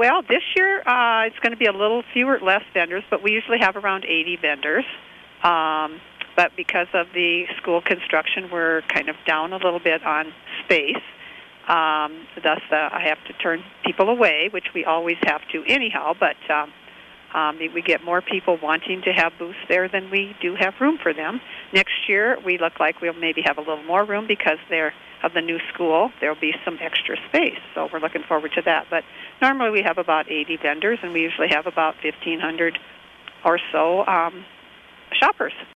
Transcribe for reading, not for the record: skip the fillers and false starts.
Well, this year it's going to be a little less vendors, but we usually have around 80 vendors. But because of the school construction, we're kind of down a little bit on space. Thus, I have to turn people away, which we always have to anyhow, but we get more people wanting to have booths there than we do have room for them. Next year, we look like we'll maybe have a little more room because of the new school. There will be some extra space, so we're looking forward to that. But normally we have about 80 vendors, and we usually have about 1,500 or so shoppers.